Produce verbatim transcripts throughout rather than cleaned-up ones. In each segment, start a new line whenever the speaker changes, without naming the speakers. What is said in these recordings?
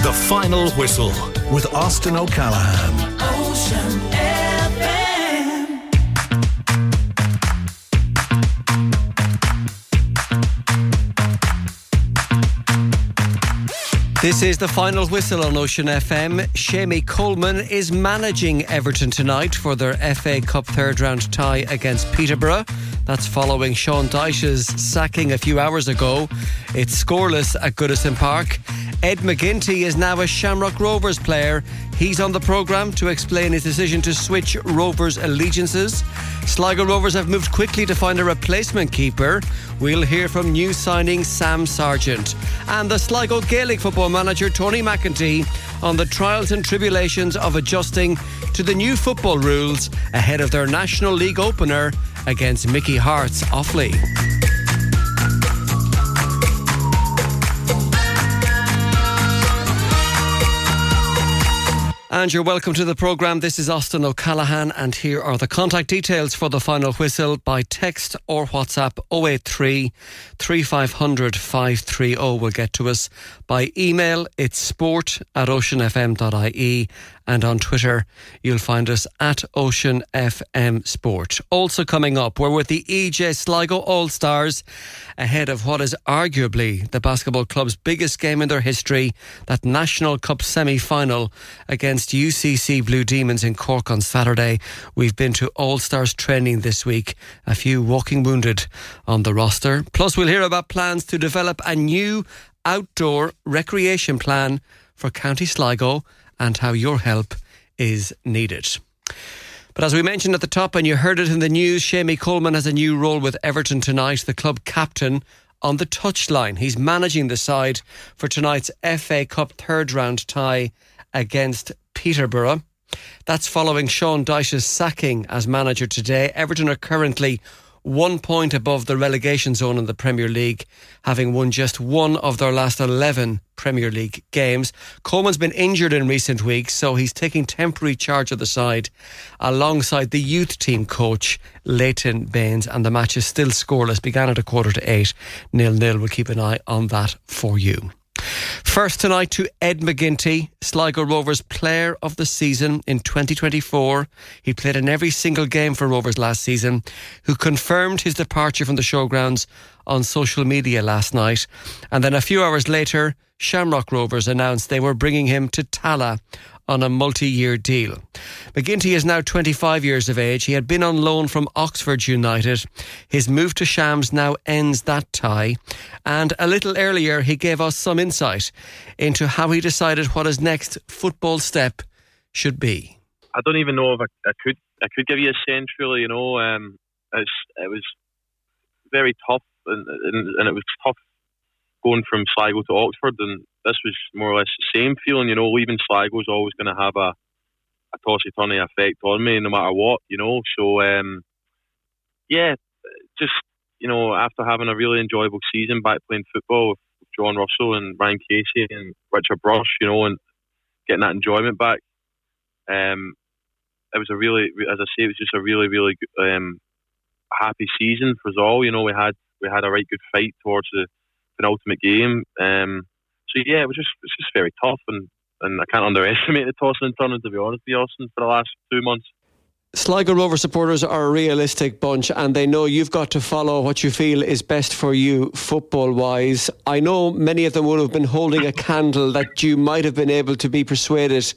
The Final Whistle with Austin O'Callaghan. Ocean F M.
This is The Final Whistle on Ocean F M. Shamie Coleman is managing Everton tonight for their F A Cup third round tie against Peterborough. That's following Sean Dyche's sacking a few hours ago. It's scoreless at Goodison Park. Ed McGinty is now a Shamrock Rovers player. He's on the programme to explain his decision to switch Rovers' allegiances. Sligo Rovers have moved quickly to find a replacement keeper. We'll hear from new signing Sam Sargent. And the Sligo Gaelic football manager Tony McEntee on the trials and tribulations of adjusting to the new football rules ahead of their National League opener against Mickey Hart's Offaly. And you're welcome to the programme. This is Austin O'Callaghan, and here are the contact details for The Final Whistle by text or WhatsApp. oh eight three, three five zero zero, five three zero will get to us. By email, it's sport at ocean f m dot i e, and on Twitter you'll find us at Ocean F M Sport. Also coming up, we're with the E J Sligo All-Stars ahead of what is arguably the basketball club's biggest game in their history, that National Cup semi-final against U C C Blue Demons in Cork on Saturday. We've been to All-Stars training this week, a few walking wounded on the roster. Plus we'll hear about plans to develop a new outdoor recreation plan for County Sligo and how your help is needed. But as we mentioned at the top, and you heard it in the news, Shamie Coleman has a new role with Everton tonight, the club captain on the touchline. He's managing the side for tonight's F A Cup third round tie against Peterborough. That's following Sean Dyche's sacking as manager today. Everton are currently one point above the relegation zone in the Premier League, having won just one of their last eleven Premier League games. Coleman's been injured in recent weeks, so he's taking temporary charge of the side alongside the youth team coach Leighton Baines, and the match is still scoreless. Began at a quarter to eight, nil-nil. We'll keep an eye on that for you. First tonight to Ed McGinty, Sligo Rovers Player of the Season in twenty twenty-four. He played in every single game for Rovers last season, who confirmed his departure from the showgrounds on social media last night. And then a few hours later, Shamrock Rovers announced they were bringing him to Tala on a multi-year deal. McGinty is now twenty-five years of age. He had been on loan from Oxford United. His move to Shams now ends that tie. And a little earlier, he gave us some insight into how he decided what his next football step should be.
I don't even know if I, I could I could give you a sense, really. You know, um, it's, it was very tough, and, and, and it was tough going from Sligo to Oxford, and this was more or less the same feeling. You know, leaving Sligo is always going to have a, a tossy-turny effect on me, no matter what, you know. So, um, yeah, just, you know, after having a really enjoyable season back playing football with John Russell and Ryan Casey and Richard Brush, you know, and getting that enjoyment back, um, it was a really, as I say, it was just a really, really um, happy season for us all. You know, we had we had a right good fight towards the penultimate game. Um, so yeah, it was just it's just very tough, and, and I can't underestimate the tossing and turning, to be honest with you, Austin, for the last two months.
Sligo Rover supporters are a realistic bunch, and they know you've got to follow what you feel is best for you football-wise. I know many of them would have been holding a candle that you might have been able to be persuaded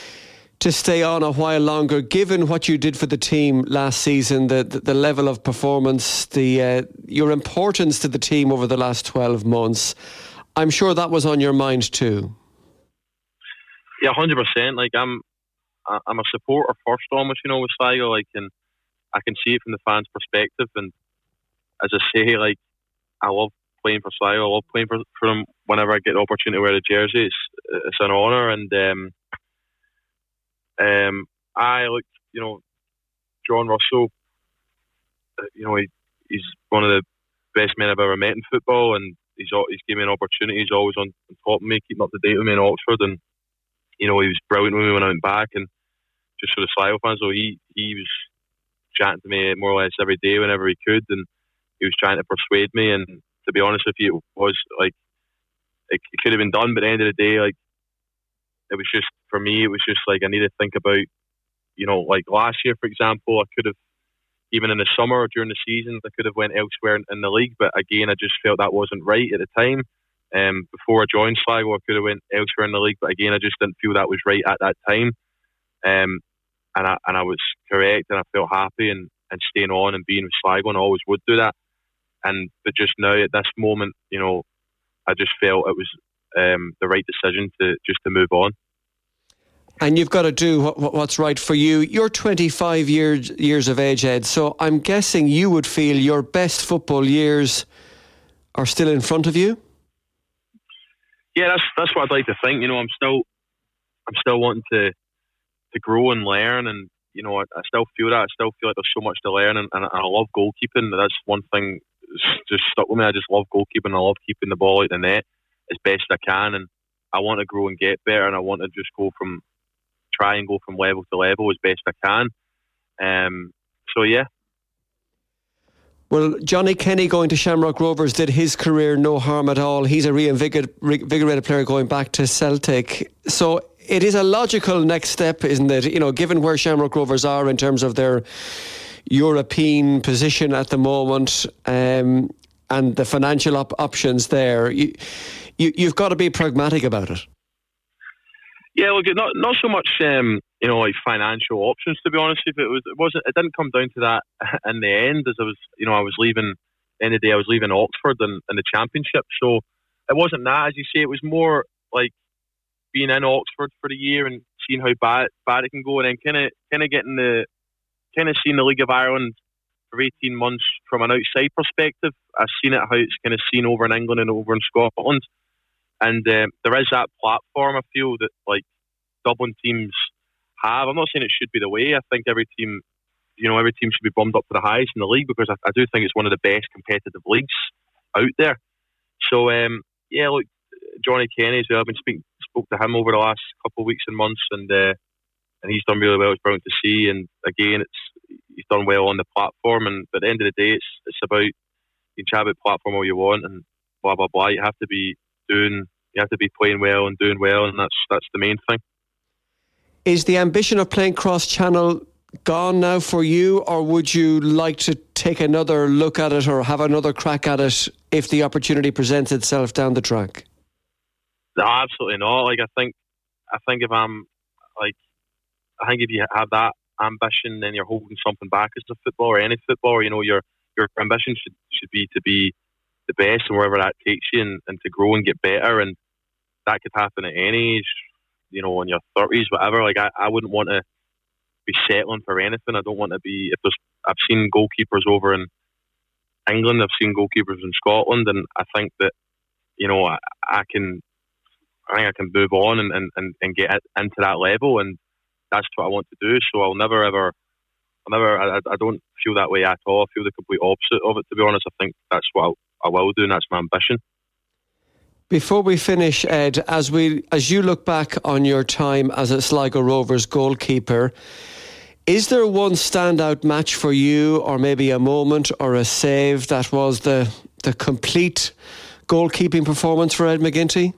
to stay on a while longer, given what you did for the team last season, the the, the level of performance, the uh, your importance to the team over the last twelve months. I'm sure that was on your mind too.
Yeah, one hundred percent. Like, I'm I'm a supporter first, almost, you know, with Sligo. Like, and I can see it from the fans' perspective. And as I say, like, I love playing for Sligo. I love playing for, for them whenever I get the opportunity to wear the jersey. It's, it's an honour. And um, um, I look, you know, John Russell, you know, he, he's one of the best men I've ever met in football, and he's he's given me an opportunity. He's always on, on top of me, keeping up to date with me in Oxford, and you know, he was brilliant with me when I went back, and just for the Sligo fans, so he he was chatting to me more or less every day whenever he could, and he was trying to persuade me. And to be honest with you, it was like it, it could have been done, but at the end of the day, like, it was just, for me, it was just like I need to think about, you know, like last year, for example, I could have, even in the summer or during the season, I could have went elsewhere in, in the league. But again, I just felt that wasn't right at the time. Um, before I joined Sligo, I could have went elsewhere in the league. But again, I just didn't feel that was right at that time. Um, and I and I was correct, and I felt happy and, and staying on and being with Sligo, and I always would do that. And but just now at this moment, you know, I just felt it was um, the right decision to just to move on.
And you've got to do what, what's right for you. You're twenty-five years years of age, Ed, so I'm guessing you would feel your best football years are still in front of you?
Yeah, that's that's what I'd like to think. You know, I'm still I'm still wanting to to grow and learn, and you know, I, I still feel that. I still feel like there's so much to learn, and, and I love goalkeeping. That's one thing that's just stuck with me. I just love goalkeeping. I love keeping the ball out the net as best I can, and I want to grow and get better, and I want to just go from try and go from level to level as best I can. Um, so yeah.
Well, Johnny Kenny going to Shamrock Rovers did his career no harm at all. He's a reinvigorated player going back to Celtic. So it is a logical next step, isn't it? You know, given where Shamrock Rovers are in terms of their European position at the moment, um, and the financial op- options there, you, you, you've got to be pragmatic about it.
Yeah, look, not not so much, um, you know, like financial options. To be honest, if it was, it wasn't, it didn't come down to that in the end. As I was, you know, I was leaving. At the end of the day, I was leaving Oxford and, and the Championship, so it wasn't that. As you say, it was more like being in Oxford for the year and seeing how bad bad it can go, and then kind of kind of getting the kind of seeing the League of Ireland for eighteen months from an outside perspective. I've seen it how it's kind of seen over in England and over in Scotland. And um, there is that platform, I feel, that like Dublin teams have. I'm not saying it should be the way. I think every team, you know, every team should be bumped up to the highest in the league, because I, I do think it's one of the best competitive leagues out there. So, um, yeah, look, Johnny Kenny as well. I've been speaking, spoke to him over the last couple of weeks and months, and uh, and he's done really well. It's brilliant to see. And again, it's he's done well on the platform. And but at the end of the day, it's it's about, you can chat about platform all you want and blah blah blah. You have to be doing, you have to be playing well and doing well, and that's that's the main thing.
Is the ambition of playing cross-channel gone now for you, or would you like to take another look at it or have another crack at it if the opportunity presents itself down the track?
No, absolutely not. Like I think, I think if I'm like, I think if you have that ambition, then you're holding something back as a footballer, or any footballer. You know, your your ambition should should be to be the best, and wherever that takes you, and, and to grow and get better. And that could happen at any age, you know, in your thirties, whatever. Like I, I wouldn't want to be settling for anything. I don't want to be, if there's, I've seen goalkeepers over in England, I've seen goalkeepers in Scotland, and I think that, you know, I, I can, I think I can move on and, and, and get into that level, and that's what I want to do. So I'll never ever, I'll never, I, I don't feel that way at all. I feel the complete opposite of it, to be honest. I think that's what I'll, I will do, and that's my ambition.
Before we finish, Ed, as we as you look back on your time as a Sligo Rovers goalkeeper, is there one standout match for you, or maybe a moment or a save that was the the complete goalkeeping performance for Ed McGinty?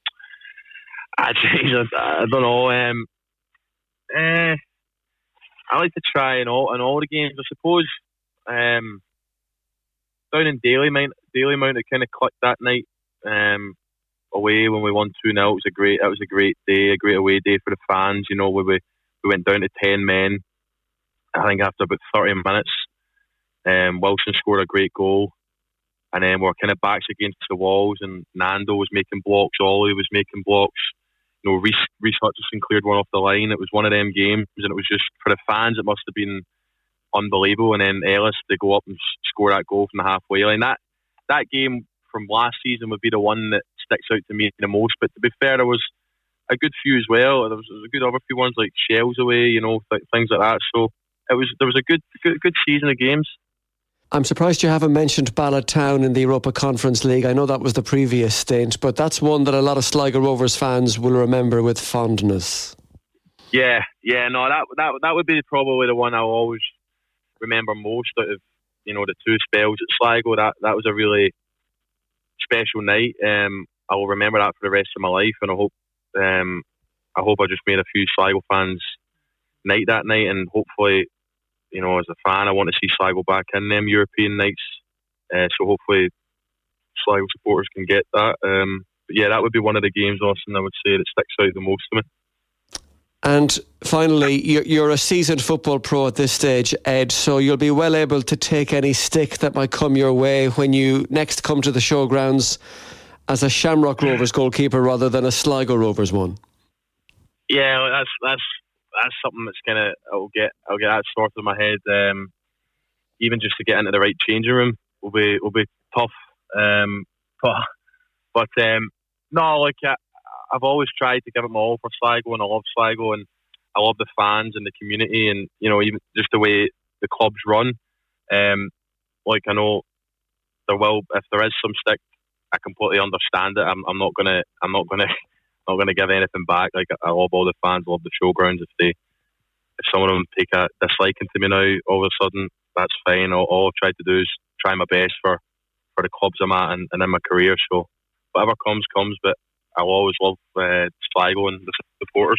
I, I don't know. Um, eh, I like to try in all in all the games. I suppose um, down in Dalymount, Dalymount, it kind of clicked that night. Um, away when we won two nil, it was a great. It was a great day, a great away day for the fans. You know, we we, we went down to ten men. I think after about thirty minutes, um, Wilson scored a great goal, and then we we're kind of backs against the walls. And Nando was making blocks, Ollie was making blocks. You know, Reece, Reece Hutchinson cleared one off the line. It was one of them games, and it was just for the fans. It must have been unbelievable. And then Ellis to go up and score that goal from the halfway line. That that game from last season would be the one that sticks out to me the most. But to be fair, there was a good few as well. There was, there was a good other few ones like Shells away, you know, th- things like that. So it was there was a good good, good season of games.
I'm surprised you haven't mentioned Ballard Town in the Europa Conference League. I know that was the previous stint, but that's one that a lot of Sligo Rovers fans will remember with fondness.
Yeah, yeah, no, that that that would be probably the one I'll always remember most out of, you know, the two spells at Sligo. That that was a really special night. Um, I will remember that for the rest of my life, and I hope um, I hope I just made a few Sligo fans night that night, and hopefully, you know, as a fan, I want to see Sligo back in them European nights. Uh, so hopefully, Sligo supporters can get that. Um, but yeah, that would be one of the games, Austin, I would say, that sticks out the most to me.
And finally, you're a seasoned football pro at this stage, Ed, so you'll be well able to take any stick that might come your way when you next come to the showgrounds as a Shamrock Rovers goalkeeper rather than a Sligo Rovers one.
Yeah, that's that's that's something that's gonna I'll get I'll get that sorted in my head. Um, even just to get into the right changing room will be will be tough. Um, but but um, no, like. I, I've always tried to give it my all for Sligo, and I love Sligo, and I love the fans and the community, and you know, even just the way the club's run. Um, like I know there will, if there is some stick, I completely understand it. I'm, I'm not gonna, I'm not gonna, not gonna give anything back. Like I love all the fans, I love the showgrounds. If they, if some of them take a disliking to me now, all of a sudden, that's fine. All, all I've tried to do is try my best for, for the clubs I'm at and, and in my career. So whatever comes, comes. But I'll always love uh, Sligo and the supporters.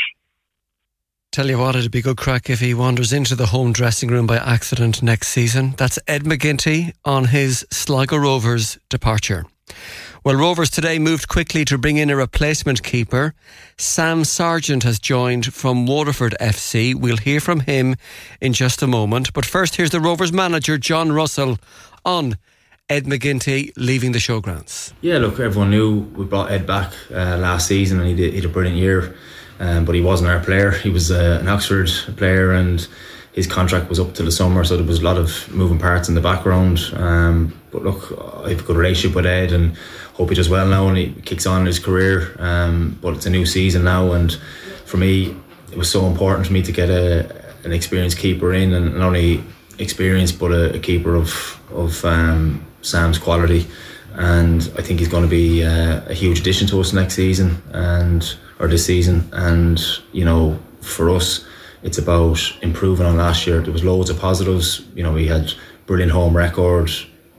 Tell you what, it'd be good crack if he wanders into the home dressing room by accident next season. That's Ed McGinty on his Sligo Rovers departure. Well, Rovers today moved quickly to bring in a replacement keeper. Sam Sargent has joined from Waterford F C. We'll hear from him in just a moment. But first, here's the Rovers manager, John Russell, on Ed McGinty leaving the showgrounds.
Yeah, look, everyone knew we brought Ed back uh, last season, and he did, he did a brilliant year, um, but he wasn't our player. He was uh, an Oxford player, and his contract was up till the summer, so there was a lot of moving parts in the background. Um, but look, I have a good relationship with Ed, and hope he does well now and he kicks on in his career. Um, but it's a new season now, and for me, it was so important for me to get a, an experienced keeper in, and not only experienced, but a, a keeper of of um, Sam's quality, and I think he's going to be uh, a huge addition to us next season and or this season. And you know, for us, it's about improving on last year. There was loads of positives. You know, we had brilliant home record.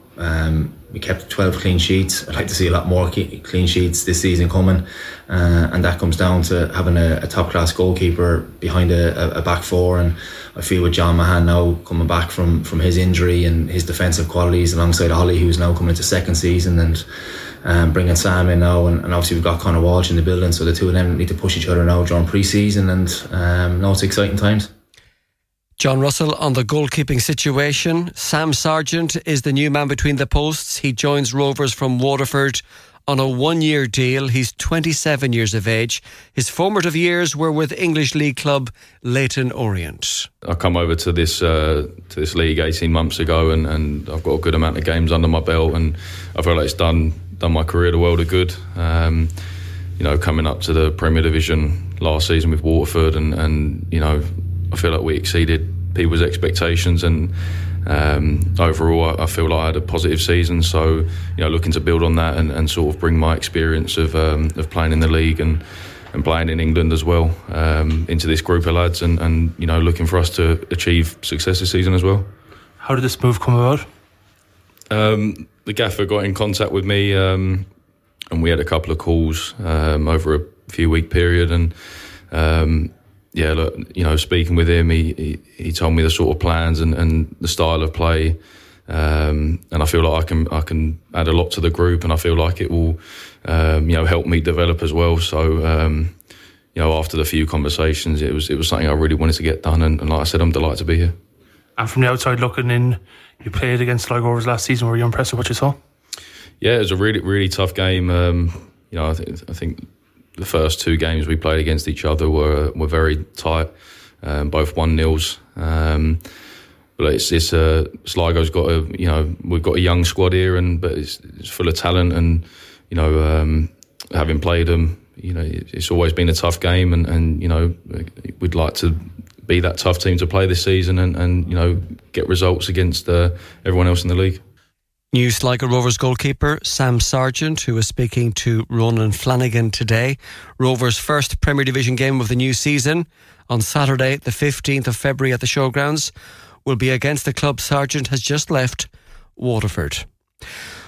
Um, we kept twelve clean sheets. I'd like to see a lot more clean sheets this season coming, uh, and that comes down to having a, a top class goalkeeper behind a, a back four. And I feel with John Mahan now coming back from, from his injury and his defensive qualities alongside Ollie, who's now coming into second season, and um, bringing Sam in now, and, and obviously we've got Conor Walsh in the building, so the two of them need to push each other now during pre-season, and um, now it's exciting times.
John Russell on the goalkeeping situation. Sam Sargent is the new man between the posts. He joins Rovers from Waterford on a one-year deal. He's twenty-seven years of age. His formative years were with English League club Leyton Orient.
I come over to this uh, to this league eighteen months ago, and, and I've got a good amount of games under my belt, and I feel like it's done done my career the world of good. Um, you know, coming up to the Premier Division last season with Waterford, and, and you know, I feel like we exceeded people's expectations, and um, overall I, I feel like I had a positive season. So, you know, looking to build on that and, and sort of bring my experience of um, of playing in the league and, and playing in England as well um, into this group of lads, and, and you know, looking for us to achieve success this season as well.
How did this move come about?
Um, the gaffer got in contact with me, um, and we had a couple of calls um, over a few week period, and um, yeah, look, you know, speaking with him, he, he, he told me the sort of plans and, and the style of play, um, and I feel like I can I can add a lot to the group, and I feel like it will, um, you know, help me develop as well. So, um, you know, after the few conversations, it was it was something I really wanted to get done, and, and like I said, I'm delighted to be here.
And from the outside looking in, you played against Sligo Rovers last season. Were you impressed with what you saw?
Yeah, it was a really really tough game. Um, you know, I think I think. The first two games we played against each other were were very tight, um, both one nils. Um, but it's it's uh, Sligo's got a you know we've got a young squad here, and but it's, it's full of talent, and you know um, having played them, you know it's always been a tough game, and, and you know we'd like to be that tough team to play this season, and, and you know get results against uh, everyone else in the league.
New Sligo Rovers goalkeeper Sam Sargent, who was speaking to Ronan Flanagan today. Rovers' first Premier Division game of the new season on Saturday the fifteenth of February at the Showgrounds will be against the club Sargent has just left, Waterford.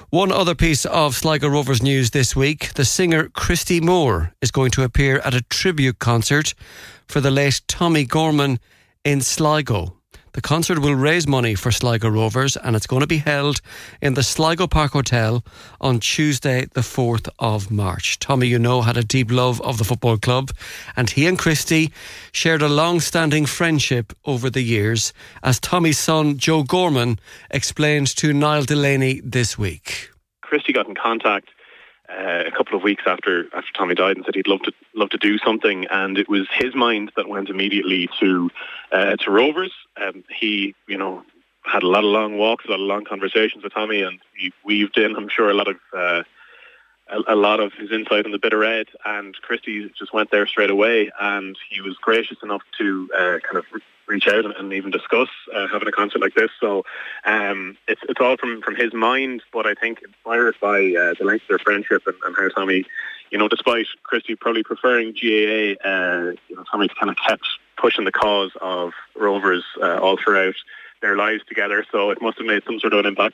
One other piece of Sligo Rovers news this week. The singer Christy Moore is going to appear at a tribute concert for the late Tommy Gorman in Sligo. The concert will raise money for Sligo Rovers, and it's going to be held in the Sligo Park Hotel on Tuesday the fourth of March. Tommy, you know, had a deep love of the football club, and he and Christy shared a long-standing friendship over the years, as Tommy's son Joe Gorman explained to Niall Delaney this week.
Christy got in contact Uh, a couple of weeks after after Tommy died and said he'd love to love to do something, and it was his mind that went immediately to uh, to Rovers. Um, he, you know, had a lot of long walks, a lot of long conversations with Tommy, and he weaved in, I'm sure, a lot of uh, a, a lot of his insight on the bitter red. And Christy just went there straight away, and he was gracious enough to uh, kind of reach out and, and even discuss uh, having a concert like this. So um, it's it's all from, from his mind, but I think inspired by uh, the length of their friendship and, and how Tommy, you know, despite Christy probably preferring G A A, uh, you know, Tommy kind of kept pushing the cause of Rovers uh, all throughout their lives together. So it must have made some sort of an impact.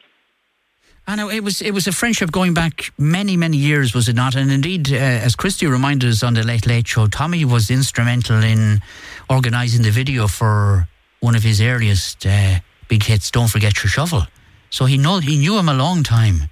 I know it was it was a friendship going back many, many years, was it not? And indeed, uh, as Christy reminded us on the Late Late Show, Tommy was instrumental in organising the video for one of his earliest uh, big hits, Don't Forget Your Shovel. So he know he knew him a long time.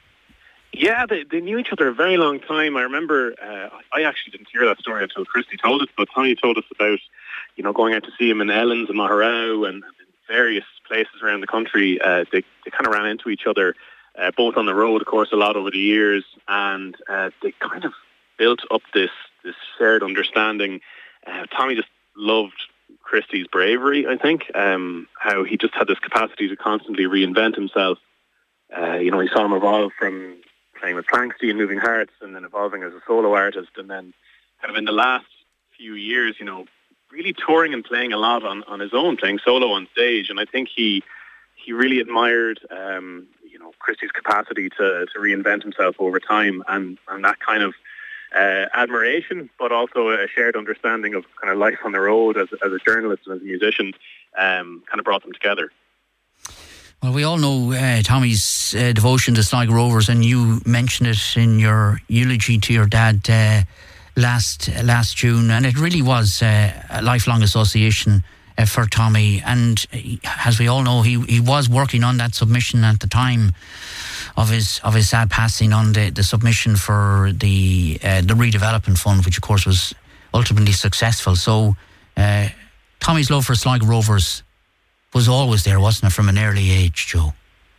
Yeah, they, they knew each other a very long time. I remember, uh, I actually didn't hear that story until Christy told us, but Tommy told us about, you know, going out to see him in Ellens and Maharao and various places around the country. Uh, they, they kind of ran into each other. Uh, both on the road, of course, a lot over the years, and uh, they kind of built up this this shared understanding. Uh, Tommy just loved Christy's bravery, I think, um, how he just had this capacity to constantly reinvent himself. Uh, you know, he saw him evolve from playing with Planksty and Moving Hearts, and then evolving as a solo artist, and then kind of in the last few years, you know, really touring and playing a lot on, on his own, playing solo on stage. And I think he he really admired um, you know, Christy's capacity to, to reinvent himself over time, and, and that kind of uh, admiration, but also a shared understanding of kind of life on the road as, as a journalist and as a musician, um, kind of brought them together.
Well, we all know uh, Tommy's uh, devotion to Sligo Rovers, and you mentioned it in your eulogy to your dad uh, last uh, last June, and it really was uh, a lifelong association Uh, for Tommy. And he, as we all know, he he was working on that submission at the time of his of his sad passing, on the, the submission for the uh, the redevelopment fund, which of course was ultimately successful. So uh, Tommy's love for Sligo Rovers was always there, wasn't it, from an early age, Joe?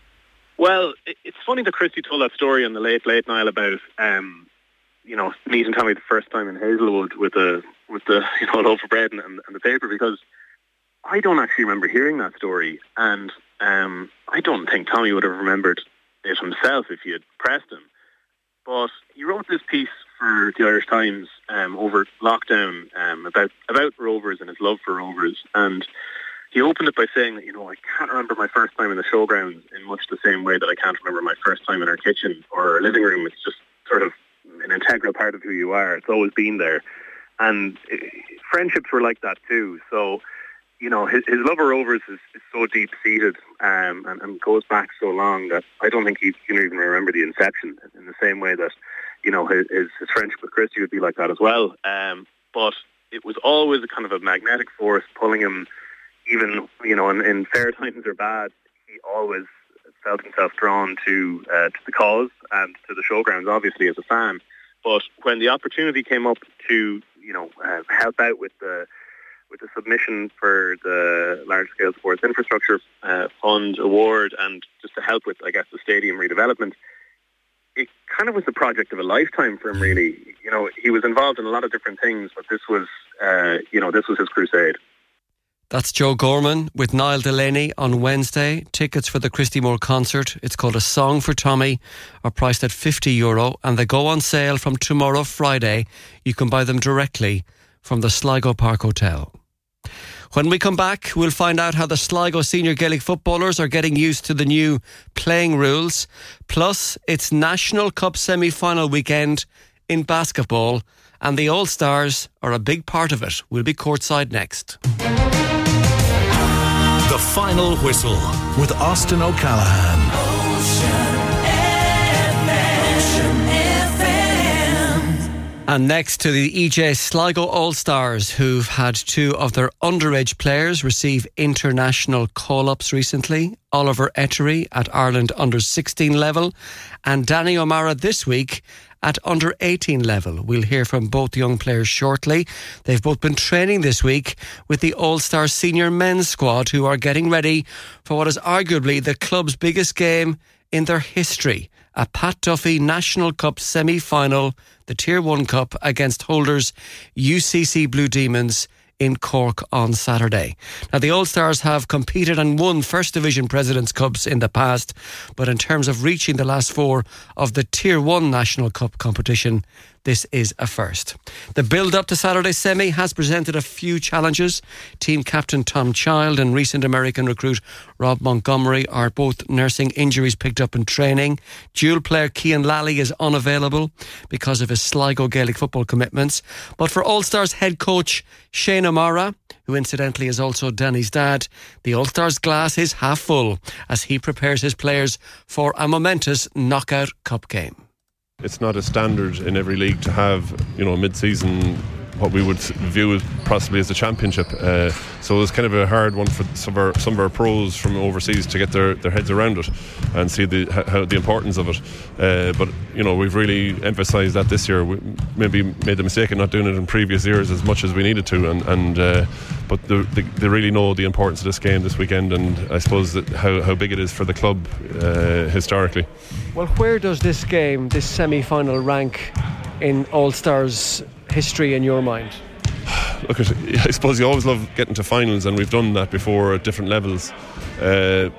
Well, it's funny that Christy told that story on the Late Late Night about um, you know, meeting Tommy the first time in Hazelwood with the with the you know loaf of bread and, and the paper, because I don't actually remember hearing that story, and um, I don't think Tommy would have remembered it himself if he had pressed him. But he wrote this piece for the Irish Times um, over lockdown um, about about Rovers and his love for Rovers, and he opened it by saying that, you know, I can't remember my first time in the showgrounds in much the same way that I can't remember my first time in our kitchen or our living room. It's just sort of an integral part of who you are. It's always been there, and uh, friendships were like that too. So, you know, his, his love of Rovers is, is so deep-seated um, and, and goes back so long that I don't think he can even remember the inception, in the same way that, you know, his, his friendship with Christy would be like that as well. Um, but it was always a kind of a magnetic force pulling him, even, you know, in, in fair times or bad, he always felt himself drawn to, uh, to the cause and to the showgrounds, obviously, as a fan. But when the opportunity came up to, you know, uh, help out with the with the submission for the large-scale sports infrastructure uh, fund award, and just to help with, I guess, the stadium redevelopment, it kind of was the project of a lifetime for him, really. You know, he was involved in a lot of different things, but this was, uh, you know, this was his crusade.
That's Joe Gorman with Niall Delaney on Wednesday. Tickets for the Christy Moore concert, it's called A Song for Tommy, are priced at fifty euro, and they go on sale from tomorrow, Friday. You can buy them directly from the Sligo Park Hotel. When we come back, we'll find out how the Sligo senior Gaelic footballers are getting used to the new playing rules. Plus, it's National Cup semi-final weekend in basketball, and the All-Stars are a big part of it. We'll be courtside next.
The Final Whistle with Austin O'Callaghan.
And next to the E J Sligo All-Stars, who've had two of their underage players receive international call-ups recently, Oliver Ettery at Ireland under sixteen level and Danny O'Mara this week at under eighteen level. We'll hear from both young players shortly. They've both been training this week with the All-Star senior men's squad, who are getting ready for what is arguably the club's biggest game in their history, a Pat Duffy National Cup semi-final, the Tier one Cup, against holders U C C Blue Demons in Cork on Saturday. Now, the All-Stars have competed and won First Division President's Cups in the past, but in terms of reaching the last four of the Tier one National Cup competition, this is a first. The build-up to Saturday's semi has presented a few challenges. Team captain Tom Child and recent American recruit Rob Montgomery are both nursing injuries picked up in training. Dual player Cian Lally is unavailable because of his Sligo Gaelic football commitments. But for All-Stars head coach Shane O'Mara, who incidentally is also Danny's dad, the All-Stars glass is half full as he prepares his players for a momentous knockout cup game.
It's not a standard in every league to have, you know, mid-season what we would view as possibly as a championship. Uh, so it was kind of a hard one for some of our, some of our pros from overseas to get their, their heads around it and see the how, the importance of it. Uh, but, you know, we've really emphasised that this year. We maybe made the mistake of not doing it in previous years as much as we needed to. And, and uh, but the, the, they really know the importance of this game this weekend, and I suppose that how, how big it is for the club uh, historically.
Well, where does this game, this semi-final, rank in All-Stars history in your mind?
Look, I suppose you always love getting to finals, and we've done that before at different levels. Uh,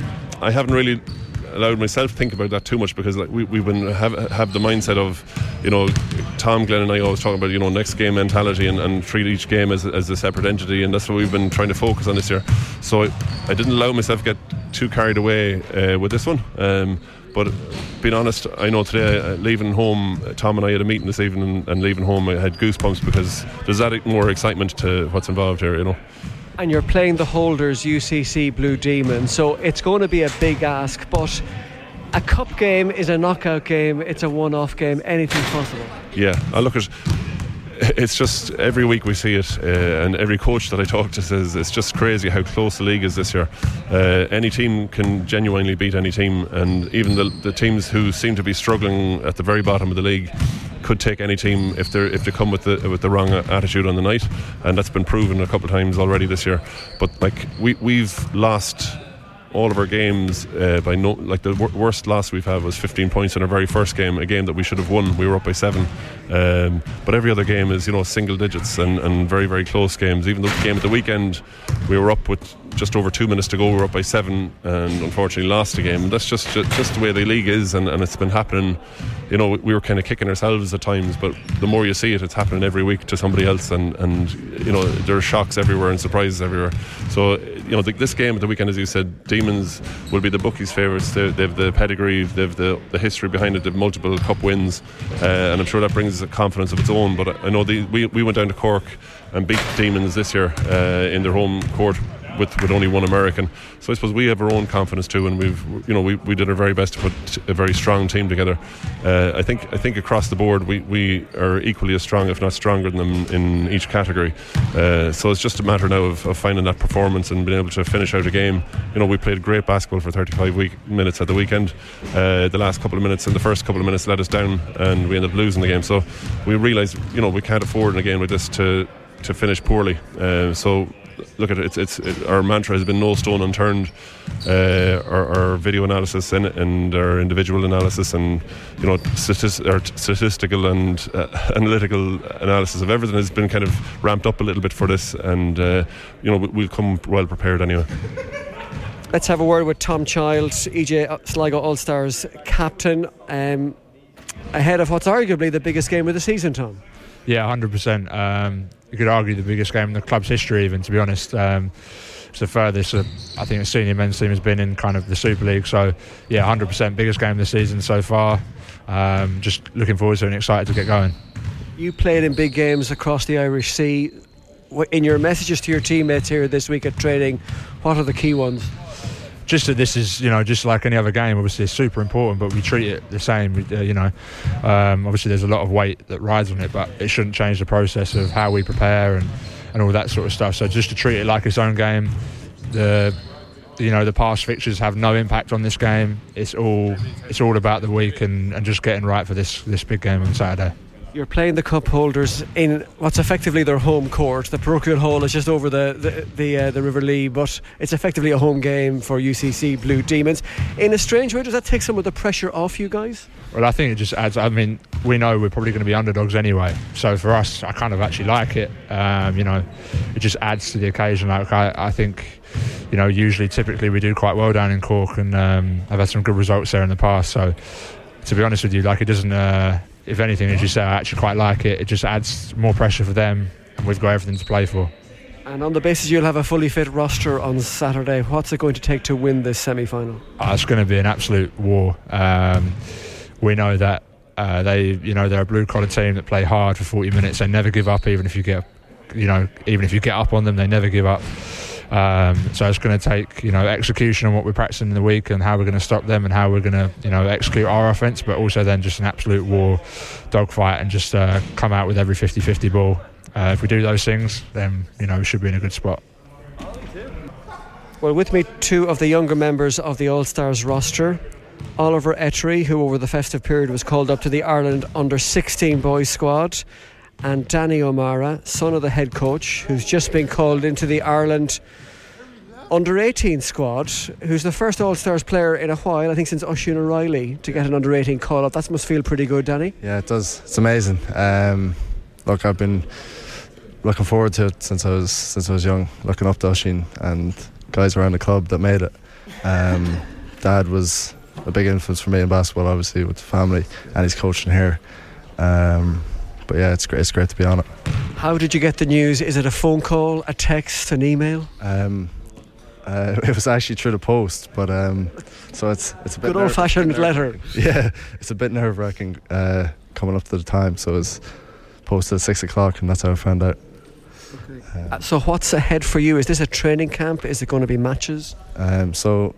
I haven't really allowed myself to think about that too much, because like we, we've been have, have the mindset of, you know, Tom, Glenn and I always talk about, you know, next game mentality and, and treat each game as, as a separate entity, and that's what we've been trying to focus on this year. So I, I didn't allow myself to get too carried away uh, with this one. Um, But being honest, I know today, uh, leaving home, uh, Tom and I had a meeting this evening, and, and leaving home I had goosebumps, because there's that more excitement to what's involved here, you know.
And you're playing the holders U C C Blue Demons, so it's going to be a big ask, but a cup game is a knockout game, it's a one-off game, anything's possible.
Yeah, I look at it's just every week we see it, uh, and every coach that I talk to says it's just crazy how close the league is this year. Uh, any team can genuinely beat any team, and even the, the teams who seem to be struggling at the very bottom of the league could take any team if they if they come with the with the wrong attitude on the night, and that's been proven a couple of times already this year. But like we we've lost all of our games uh, by no, like the wor- worst loss we've had was fifteen points in our very first game, a game that we should have won. We were up by seven, um, but every other game is, you know, single digits and, and very very close games. Even the game at the weekend, we were up with just over two minutes to go, we were up by seven, and unfortunately lost the game. And that's just just, just the way the league is, and, and it's been happening. You know, we were kind of kicking ourselves at times, but the more you see it, it's happening every week to somebody else, and, and you know, there are shocks everywhere and surprises everywhere. So, you know, the, this game at the weekend, as you said, Demons will be the bookies' favourites. They, they have the pedigree, they have the, the history behind it, they have multiple cup wins, uh, and I'm sure that brings a confidence of its own. But I know the, we, we went down to Cork and beat Demons this year uh, in their home court with, with only one American. So I suppose we have our own confidence too, and we've, you know, we, we did our very best to put a very strong team together. Uh, I think I think across the board we, we are equally as strong, if not stronger than them in each category. Uh, so it's just a matter now of, of finding that performance and being able to finish out a game. You know, we played great basketball for thirty-five week, minutes at the weekend. Uh, the last couple of minutes and the first couple of minutes let us down, and we ended up losing the game. So we realised, you know, we can't afford in a game like this to to finish poorly. Uh, so look at it, it's, it's it, our mantra has been no stone unturned. Uh, our, our video analysis and, and our individual analysis, and you know, statist, our statistical and uh, analytical analysis of everything has been kind of ramped up a little bit for this, and uh, you know, we'll come well prepared anyway.
Let's have a word with Tom Child, E J Sligo All-Stars captain, um, ahead of what's arguably the biggest game of the season, Tom.
Yeah, one hundred percent. Um, you could argue the biggest game in the club's history, even, to be honest. Um, it's the furthest uh, I think the senior men's team has been in kind of the Super League. So, yeah, one hundred percent biggest game of the season so far. Um, just looking forward to it and excited to get going.
You played in big games across the Irish Sea. In your messages to your teammates here this week at training, what are the key ones?
just that this is, you know, just like any other game. Obviously, it's super important, but we treat it the same. Uh, you know, um, obviously there's a lot of weight that rides on it, but it shouldn't change the process of how we prepare and, and all that sort of stuff. So just to treat it like its own game. The you know the past fixtures have no impact on this game. It's all it's all about the week and, and just getting right for this this big game on Saturday.
You're playing the cup holders in what's effectively their home court. The parochial hall is just over the the the, uh, the River Lee, but it's effectively a home game for U C C Blue Demons. In a strange way, does that take some of the pressure off you guys?
Well, I think it just adds. I mean, we know we're probably going to be underdogs anyway, so for us, I kind of actually like it. Um, you know, it just adds to the occasion. Like I, I think, you know, usually, typically, we do quite well down in Cork, and um, I've had some good results there in the past. So, to be honest with you, like it doesn't. Uh, if anything, as you say, I actually quite like it. It just adds more pressure for them, and we've got everything to play for.
And on the basis you'll have a fully fit roster on Saturday, what's it going to take to win this semi-final?
Oh, it's going to be an absolute war. Um, we know that uh, they, you know, they're a blue-collar team that play hard for forty minutes. They never give up, even if you get, you know, even if you get up on them, they never give up. Um, so it's going to take, you know, execution on what we're practicing in the week and how we're going to stop them and how we're going to, you know, execute our offence, but also then just an absolute war, dogfight, and just uh, come out with every fifty-fifty ball. Uh, if we do those things, then, you know, we should be in a good spot.
Well, with me, two of the younger members of the All-Stars roster. Oliver Etchery, who over the festive period was called up to the Ireland under sixteen boys squad, and Danny O'Mara, son of the head coach, who's just been called into the Ireland under eighteen squad, who's the first All-Stars player in a while, I think since Oisin O'Reilly, to get an under eighteen call up. That must feel pretty good, Danny.
Yeah, it does. It's amazing. Um, look, I've been looking forward to it since I was since I was young, looking up to Oisin and guys around the club that made it. Um, Dad was a big influence for me in basketball, obviously, with the family, and he's coaching here. Um, But yeah, it's great. It's great to be on it.
How did you get the news? Is it a phone call, a text, an email?
Um, uh, it was actually through the post, but um, so it's it's a bit
good old-fashioned
nerve-
letter.
Yeah, it's a bit nerve-wracking uh, coming up to the time. So it was posted at six o'clock, and that's how I found out.
Okay. Um, uh, so what's ahead for you? Is this a training camp? Is it going to be matches?
Um, so.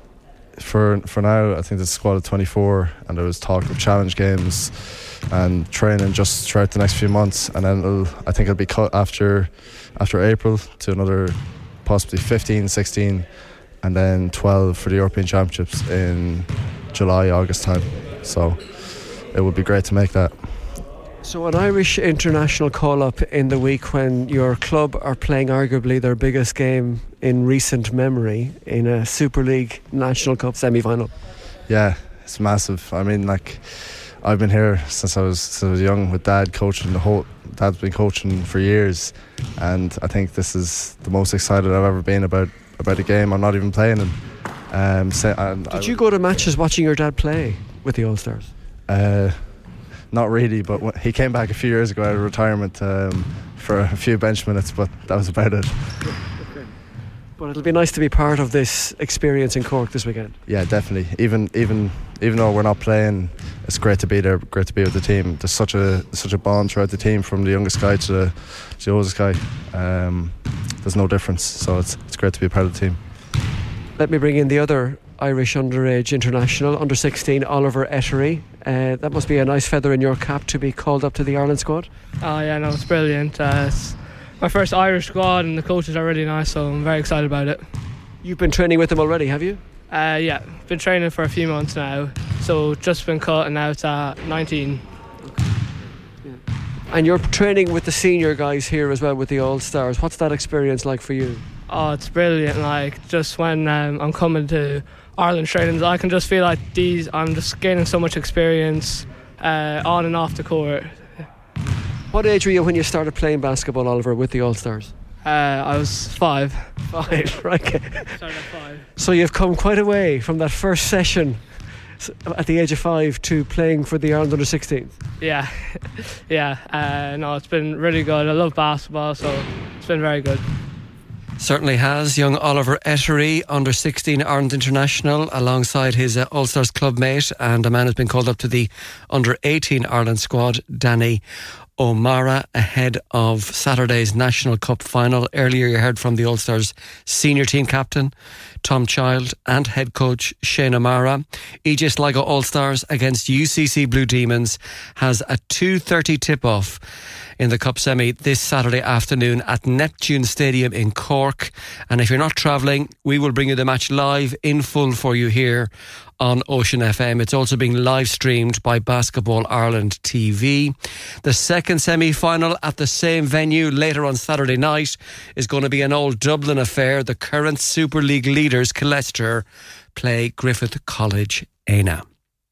For for now, I think there's a squad of twenty-four, and there was talk of challenge games and training just throughout the next few months, and then it'll, I think it'll be cut after after April to another possibly fifteen, sixteen, and then twelve for the European Championships in July, August time. So it would be great to make that.
So an Irish international call-up in the week when your club are playing arguably their biggest game in recent memory in a Super League National Cup semi-final.
Yeah, it's massive. I mean, like, I've been here since I was since I was young with Dad coaching. The whole Dad's been coaching for years, and I think this is the most excited I've ever been about about a game. I'm not even playing, and um, say, and
did
I,
you go to matches watching your dad play with the All-Stars?
Uh, Not really, but w- he came back a few years ago out of retirement um, for a few bench minutes, but that was about it.
Okay. But it'll be nice to be part of this experience in Cork this weekend.
Yeah, definitely. Even even even though we're not playing, it's great to be there. Great to be with the team. There's such a such a bond throughout the team, from the youngest guy to the, to the oldest guy. Um, there's no difference, so it's it's great to be a part of the team.
Let me bring in the other Irish underage international, under sixteen, Oliver Etchery. Uh, that must be a nice feather in your cap to be called up to the Ireland squad.
Oh yeah, no, it's brilliant. Uh, it's my first Irish squad, and the coaches are really nice, so I'm very excited about it.
You've been training with them already, have you?
Uh, yeah, been training for a few months now, so just been cut and now it's at nineteen.
Yeah. And you're training with the senior guys here as well, with the All-Stars. What's that experience like for you?
Oh, it's brilliant. Like, just when um, I'm coming to Ireland trainings, I can just feel like these I'm just gaining so much experience uh, on and off the court.
What age were you when you started playing basketball, Oliver, with the All-Stars?
Uh, I was five.
Five, right.
Started at five.
So you've come quite a way from that first session at the age of five to playing for the Ireland under sixteen.
Yeah, yeah. Uh, no, it's been really good. I love basketball, so it's been very good.
Certainly has. Young Oliver Etchery, under sixteen Ireland international, alongside his uh, All-Stars club mate, and a man who's been called up to the under eighteen Ireland squad, Danny O'Mara, ahead of Saturday's National Cup final. Earlier you heard from the All-Stars senior team captain, Tom Child and head coach Shane O'Mara. Aegis Sligo All-Stars against U C C Blue Demons has a two thirty tip-off in the Cup Semi this Saturday afternoon at Neptune Stadium in Cork. And if you're not travelling, we will bring you the match live in full for you here on Ocean F M. It's also being live streamed by Basketball Ireland T V. The second semi-final at the same venue later on Saturday night is going to be an old Dublin affair. The current Super League leaders, Leicester, play Griffith College Éina.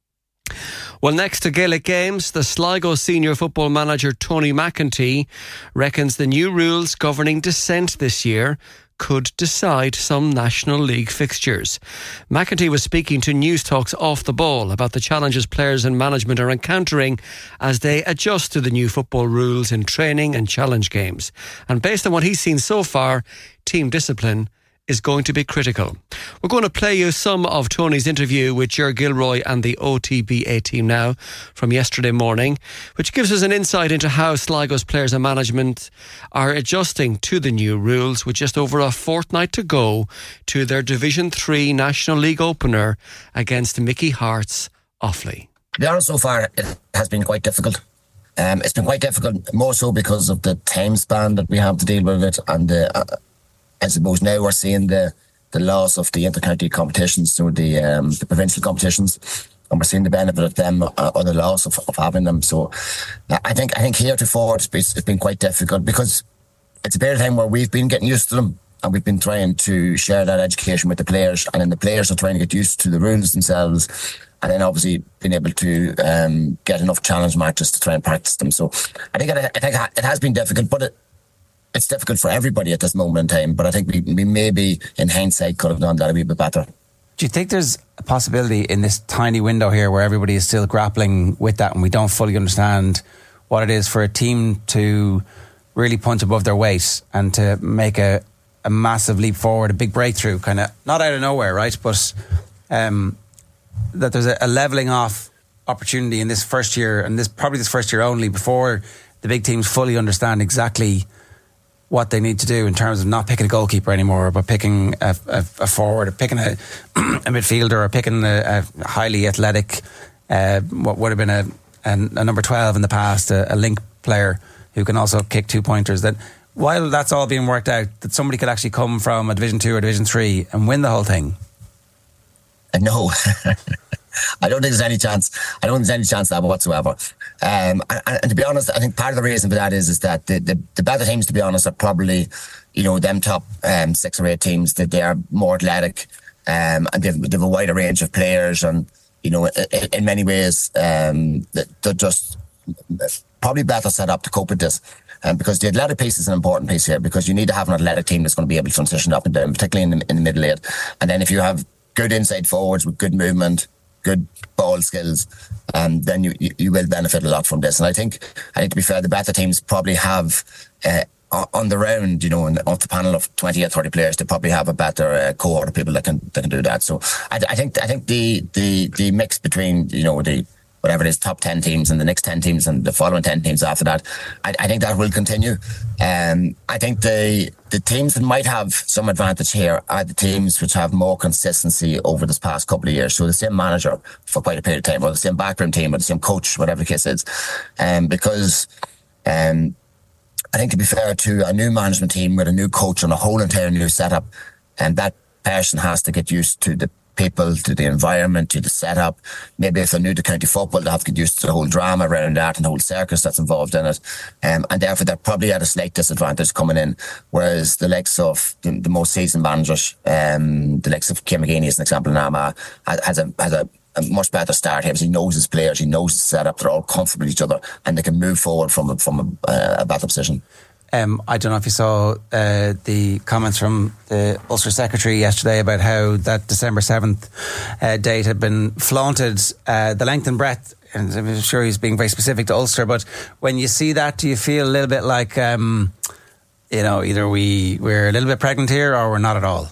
Well, next to Gaelic games, the Sligo senior football manager Tony McEntee reckons the new rules governing dissent this year could decide some National League fixtures. McEntee was speaking to News Talks Off the Ball about the challenges players and management are encountering as they adjust to the new football rules in training and challenge games. And based on what he's seen so far, team discipline is going to be critical. We're going to play you some of Tony's interview with Ger Gilroy and the O T B A team now from yesterday morning, which gives us an insight into how Sligo's players and management are adjusting to the new rules with just over a fortnight to go to their Division three National League opener against Mickey Hart's Offaly.
To be honest, so far it has been quite difficult. Um, it's been quite difficult, more so because of the time span that we have to deal with it, and the uh, I suppose now we're seeing the, the loss of the inter-county competitions or the um, the provincial competitions, and we're seeing the benefit of them uh, or the loss of, of having them. So uh, I think I think heretofore it's, it's been quite difficult because it's a period of time where we've been getting used to them and we've been trying to share that education with the players, and then the players are trying to get used to the rules themselves, and then obviously being able to um, get enough challenge matches to try and practice them. So I think it, I think it has been difficult, but it, it's difficult for everybody at this moment in time, but I think we, we maybe in hindsight could have done that a wee bit better.
Do you think there's a possibility in this tiny window here where everybody is still grappling with that and we don't fully understand what it is for a team to really punch above their weight and to make a, a massive leap forward, a big breakthrough, kind of not out of nowhere, right? But um, that there's a, a levelling off opportunity in this first year, and this probably this first year only, before the big teams fully understand exactly what they need to do in terms of not picking a goalkeeper anymore, but picking a, a, a forward, or picking a, a midfielder, or picking a, a highly athletic, uh, what would have been a, a, a number twelve in the past, a, a link player who can also kick two pointers. That while that's all being worked out, that somebody could actually come from a Division two or Division three and win the whole thing.
No, I don't think there's any chance. I don't think there's any chance of that whatsoever. Um, and, and to be honest, I think part of the reason for that is is that the, the, the better teams, to be honest, are probably, you know, them top um, six or eight teams, that they are more athletic, um, and they've, they've a wider range of players, and you know, in, in many ways, um, they're just probably better set up to cope with this. Um, because the athletic piece is an important piece here, because you need to have an athletic team that's going to be able to transition up and down, particularly in the, in the middle eight. And then if you have good inside forwards with good movement, good ball skills, um, then you, you, you will benefit a lot from this. And I think, I think to be fair, the better teams probably have, uh, on the round, you know, and off the panel of twenty or thirty players, they probably have a better uh, cohort of people that can that can do that. So I, I think I think the, the the mix between, you know, the whatever it is, top ten teams and the next ten teams and the following ten teams after that, I, I think that will continue. Um, I think the the teams that might have some advantage here are the teams which have more consistency over this past couple of years. So the same manager for quite a period of time, or the same backroom team, or the same coach, whatever the case is. Um, because um, I think, to be fair to a new management team with a new coach and a whole entire new setup, and that person has to get used to the people, to the environment, to the setup. Maybe if they're new to county football, they have to get used to the whole drama around that and the whole circus that's involved in it. Um, and therefore, they're probably at a slight disadvantage coming in. Whereas the likes of the, the most seasoned managers, um, the likes of Kim McGeaney, as an example, in Armagh, has a, has a, a much better start here because he knows his players, he knows the setup, they're all comfortable with each other, and they can move forward from a, from a, a better position.
Um, I don't know if you saw uh, the comments from the Ulster Secretary yesterday about how that December seventh uh, date had been flaunted, uh, the length and breadth, and I'm sure he's being very specific to Ulster, but when you see that, do you feel a little bit like, um, you know, either we, we're a little bit pregnant here or we're not at all?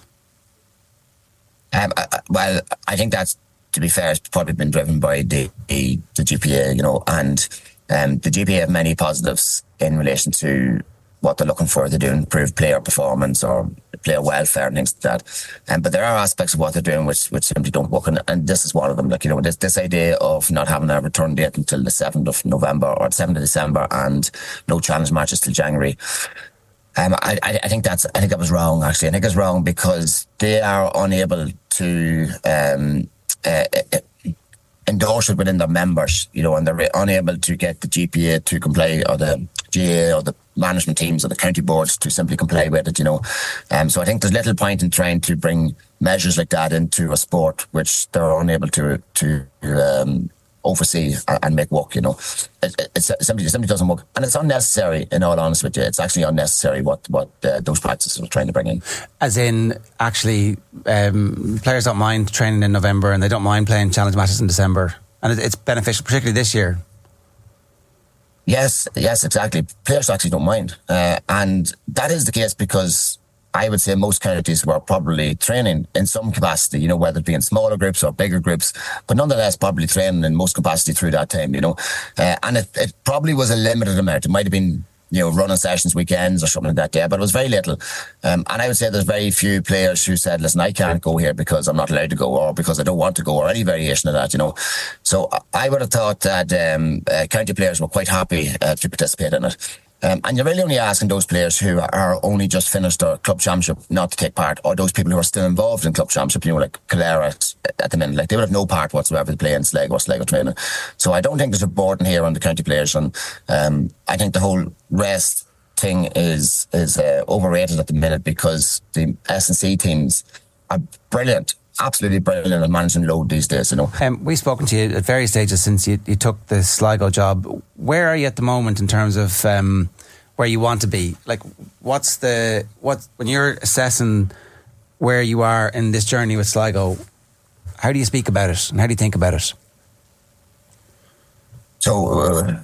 Um, I, well, I think that's, to be fair, it's probably been driven by the, the, the G P A, you know, and um, the G P A have many positives in relation to what they're looking for. They do improve player performance or player welfare and things like that. Um, but there are aspects of what they're doing which which simply don't work, and, and this is one of them. Like, you know, this this idea of not having a return date until the seventh of November or seventh of December, and no challenge matches till January. Um, I, I think that's I think that was wrong. Actually, I think it's wrong because they are unable to um, uh, endorse it within their members, you know, and they're unable to get the G P A to comply, or the G A A, or the management teams or the county boards to simply comply with it, you know. Um, so I think there's little point in trying to bring measures like that into a sport which they're unable to to um, oversee and make work, you know. It, it, it simply, it simply doesn't work, and it's unnecessary. In all honesty with you, it's actually unnecessary what what uh, those practices are trying to bring in.
As in, actually, um, players don't mind training in November, and they don't mind playing challenge matches in December, and it, it's beneficial, particularly this year.
Yes, yes, exactly. Players actually don't mind, uh, and that is the case because I would say most counties were probably training in some capacity, you know, whether it be in smaller groups or bigger groups, but nonetheless probably training in most capacity through that time, you know. Uh, and it, it probably was a limited amount. It might have been, you know, running sessions, weekends or something like that, yeah, but it was very little. Um, and I would say there's very few players who said, listen, I can't go here because I'm not allowed to go, or because I don't want to go, or any variation of that, you know. So I would have thought that um, uh, county players were quite happy uh, to participate in it. Um, and you're really only asking those players who are only just finished their club championship not to take part, or those people who are still involved in club championship, you know, like Calera at the minute. Like, they would have no part whatsoever to play in Sligo or Sligo training. So I don't think there's a burden here on the county players, and um, I think the whole rest thing is is uh, overrated at the minute, because the S and C teams are brilliant. Absolutely brilliant at managing load these days, you know.
Um, we've spoken to you at various stages since you, you took the Sligo job. Where are you at the moment in terms of um, where you want to be? Like, what's the what when you're assessing where you are in this journey with Sligo? How do you speak about it, and how do you think about it?
So uh,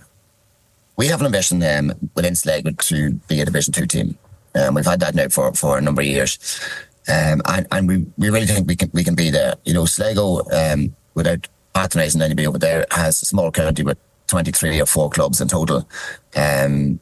we have an ambition um, within Sligo to be a Division Two team. Um, we've had that now for, for a number of years. Um, and, and we, we really think we can we can be there. You know, Sligo, um, without patronising anybody over there, has a small county with twenty-three or four clubs in total, um,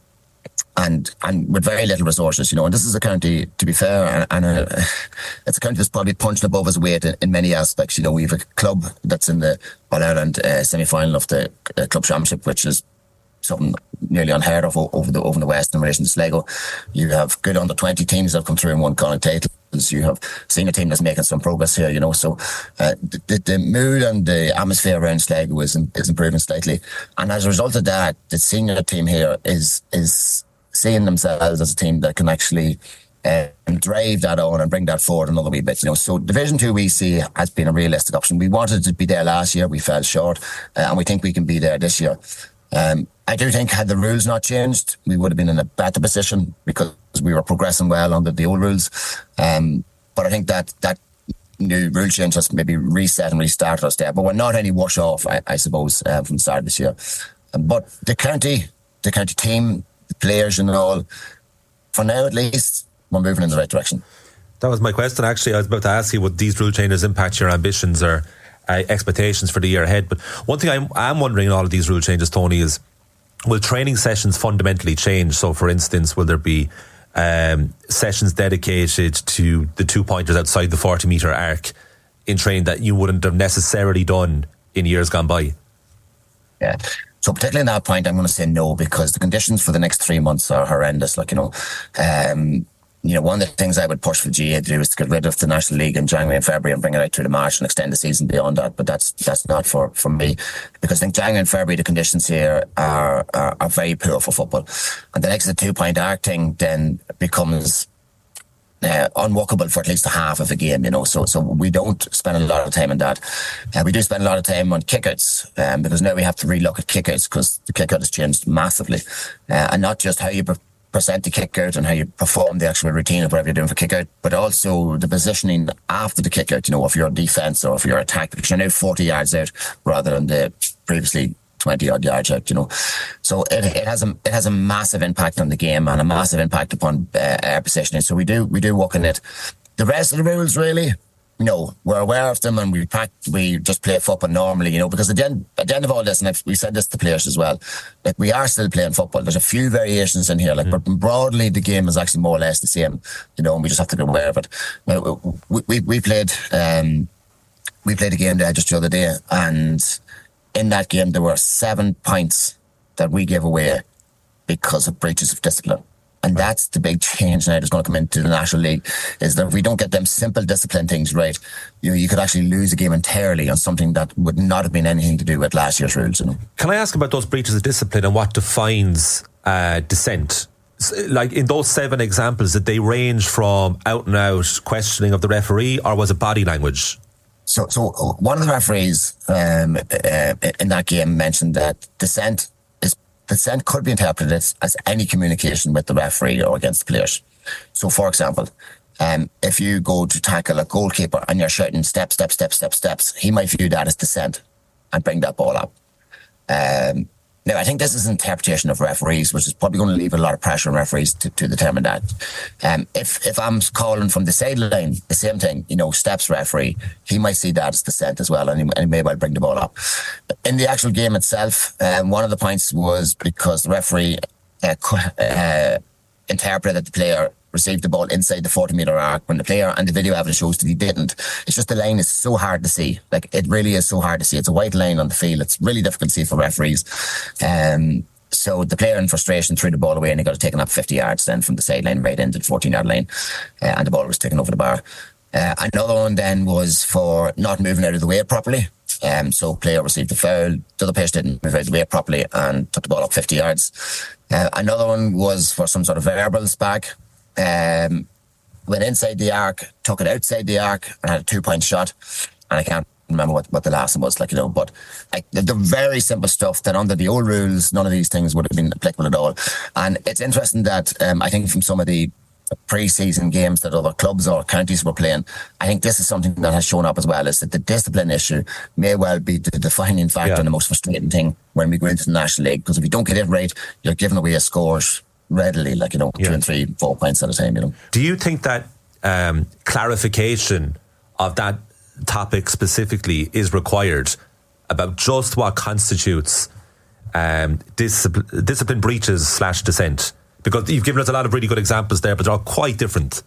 and and with very little resources. You know, and this is a county, to be fair, and, and a, it's a county that's probably punching above its weight in, in many aspects. You know, we have a club that's in the All Ireland uh, semi-final of the uh, club championship, which is something nearly unheard of over the over in the West in relation to Sligo. You have good under twenty teams that have come through and won Connacht titles. You have seen a team that's making some progress here, you know. So uh, the, the mood and the atmosphere around Sligo is, is improving slightly, and as a result of that, the senior team here is is seeing themselves as a team that can actually uh, drive that on and bring that forward another wee bit, you know. So Division Two we see has been a realistic option. We wanted to be there last year, we fell short, uh, and we think we can be there this year. Um, I do think had the rules not changed, we would have been in a better position, because we were progressing well under the old rules. Um, but I think that that new rule change has maybe reset and restarted us there. But we're not any wash off, I, I suppose, uh, from the start of this year. Um, but the county, the county team, the players and all, for now at least, we're moving in the right direction.
That was my question, actually. I was about to ask you, would these rule changes impact your ambitions or uh, expectations for the year ahead? But one thing I'm, I'm wondering in all of these rule changes, Tony, is will training sessions fundamentally change? So, for instance, will there be um, sessions dedicated to the two-pointers outside the forty-metre arc in training that you wouldn't have necessarily done in years gone by?
Yeah. So particularly in that point, I'm going to say no, because the conditions for the next three months are horrendous. Like, you know, um, you know, one of the things I would push for G A A to do is to get rid of the National League in January and February and bring it out through to March and extend the season beyond that. But that's that's not for, for me, because I think January and February, the conditions here are, are, are very poor for football. And the next the two-point arc thing then becomes uh, unworkable for at least a half of a game, you know. So so we don't spend a lot of time on that. Uh, we do spend a lot of time on kickouts, um, because now we have to relook at kickouts, because the kickout has changed massively. Uh, and not just how you pre- present the kick out and how you perform the actual routine of whatever you're doing for kick out, but also the positioning after the kick out, you know, if you're defence or if you're attack, because you're now forty yards out rather than the previously twenty odd yards out, you know. So it, it has a it has a massive impact on the game and a massive impact upon uh, our positioning. So we do we do work on it. The rest of the rules, really, you know, we're aware of them and we practice, we just play football normally, you know, because at the end, at the end of all this, and I've, we said this to players as well, like we are still playing football. There's a few variations in here, like, mm. but broadly the game is actually more or less the same, you know, and we just have to be aware of it. Now, we, we, we played, um, we played a game there just the other day, and in that game there were seven points that we gave away because of breaches of discipline. And that's the big change now that's going to come into the National League, is that if we don't get them simple discipline things right, you know, you could actually lose a game entirely on something that would not have been anything to do with last year's rules. You know?
Can I ask about those breaches of discipline and what defines uh, dissent? Like in those seven examples, did they range from out and out questioning of the referee, or was it body language?
So, so one of the referees um, uh, in that game mentioned that dissent is dissent could be interpreted as, as any communication with the referee or against the players. So, for example, um, if you go to tackle a goalkeeper and you're shouting step, step, step, step, steps, he might view that as dissent and bring that ball up. Um, now, I think this is an interpretation of referees, which is probably going to leave a lot of pressure on referees to, to determine that. Um, if if I'm calling from the sideline, the same thing, you know, steps referee, he might see that as dissent as well, and he, and he may well bring the ball up. In the actual game itself, um, one of the points was because the referee uh, uh, interpreted the player received the ball inside the forty metre arc when the player, and the video evidence shows that he didn't. It's just the line is so hard to see. Like, it really is so hard to see. It's a white line on the field. It's really difficult to see for referees. Um, so the player in frustration threw the ball away, and he got it taken up fifty yards then from the sideline right into the fourteen yard line, uh, and the ball was taken over the bar. Uh, another one then was for not moving out of the way properly. Um, so player received the foul, the other player didn't move out of the way properly and took the ball up fifty yards. Uh, another one was for some sort of verbals back. Um, went inside the arc, took it outside the arc, and had a two-point shot. And I can't remember what, what the last one was, like, you know. But like, the, the very simple stuff that under the old rules, none of these things would have been applicable at all. And it's interesting that um, I think from some of the pre-season games that other clubs or counties were playing, I think this is something that has shown up as well, is that the discipline issue may well be the defining factor, yeah, and the most frustrating thing when we go into the National League. Because if you don't get it right, you're giving away a scores readily, like, you know, yeah, two and three, four points at a time, you know.
Do you think that um, clarification of that topic specifically is required about just what constitutes um, discipline, discipline breaches slash dissent? Because you've given us a lot of really good examples there, but they're all quite different.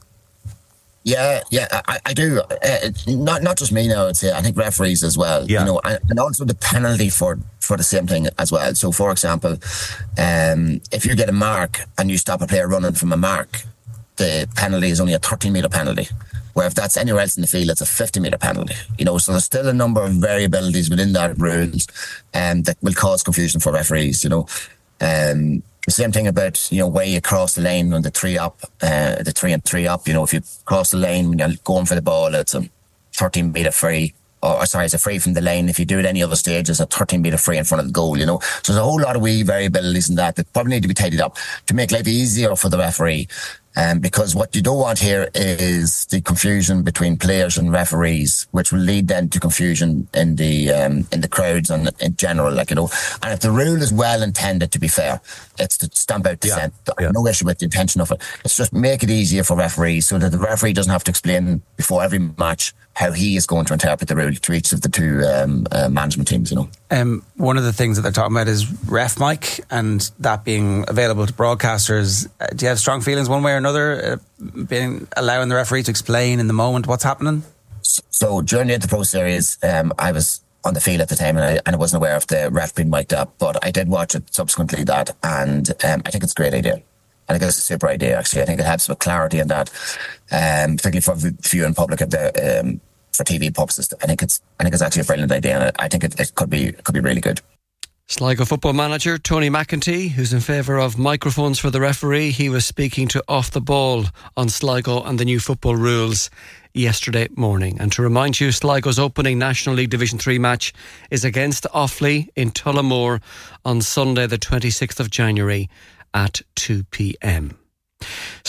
Yeah, yeah, I, I do. Uh, not not just me now, I'd say. I think referees as well. Yeah. You know, and, and also the penalty for, for the same thing as well. So, for example, um, if you get a mark and you stop a player running from a mark, the penalty is only a thirteen metre penalty. Where if that's anywhere else in the field, it's a fifty metre penalty. You know, so there's still a number of variabilities within that rules um, that will cause confusion for referees, you know. Um, The same thing about, you know, where you cross the lane on the three up, uh, the three and three up. You know, if you cross the lane when you're going for the ball, it's a thirteen metre free. Or, or sorry, it's a free from the lane. If you do it any other stage, it's a thirteen metre free in front of the goal, you know. So there's a whole lot of wee variabilities in that that probably need to be tidied up to make life easier for the referee. Um, because what you don't want here is the confusion between players and referees, which will lead then to confusion in the um, in the crowds and in general, like, you know. And if the rule is well intended to be fair, it's to stamp out dissent. Yeah, yeah. No issue with the intention of it. It's just make it easier for referees so that the referee doesn't have to explain before every match how he is going to interpret the rule to each of the two um, uh, management teams, you know.
Um, one of the things that they're talking about is ref mic, and that being available to broadcasters. Uh, do you have strong feelings one way or another, uh, being allowing the referee to explain in the moment what's happening?
So, so during the Interpro series, um, I was on the field at the time, and I, and I wasn't aware of the ref being mic'd up, but I did watch it subsequently, that, and um, I think it's a great idea. I think it's a super idea, actually. I think it helps with clarity in that, um, particularly for viewing public at the, um, for T V purposes. I think it's I think it's actually a brilliant idea, and I think it, it could be it could be really good.
Sligo football manager Tony McEntee, who's in favour of microphones for the referee, he was speaking to Off the Ball on Sligo and the new football rules yesterday morning. And to remind you, Sligo's opening National League Division three match is against Offaly in Tullamore on Sunday the twenty-sixth of January at two p.m.